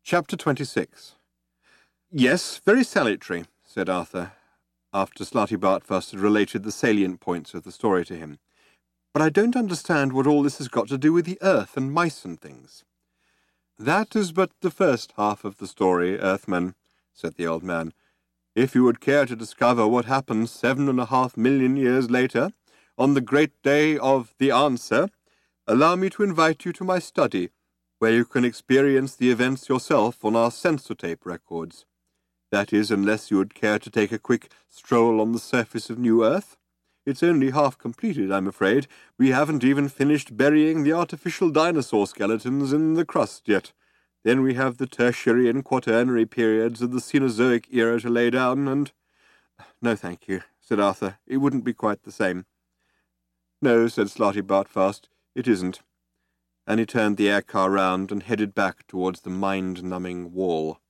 Chapter 26. "Yes, very salutary," said Arthur, after Slarty Bartfast had related the salient points of the story to him. "But I don't understand what all this has got to do with the earth and mice and things." "That is but the first half of the story, Earthman," said the old man. "If you would care to discover what happened 7.5 million years later, on the great day of the answer, allow me to invite you to my study, where you can experience the events yourself on our sensor-tape records. That is, unless you would care to take a quick stroll on the surface of New Earth. It's only half completed, I'm afraid. We haven't even finished burying the artificial dinosaur skeletons in the crust yet. Then we have the Tertiary and Quaternary periods of the Cenozoic era to lay down, and—" "No, thank you," said Arthur. "It wouldn't be quite the same." "No," said Slarty Bartfast, "it isn't." And he turned the air car round and headed back towards the mind-numbing wall.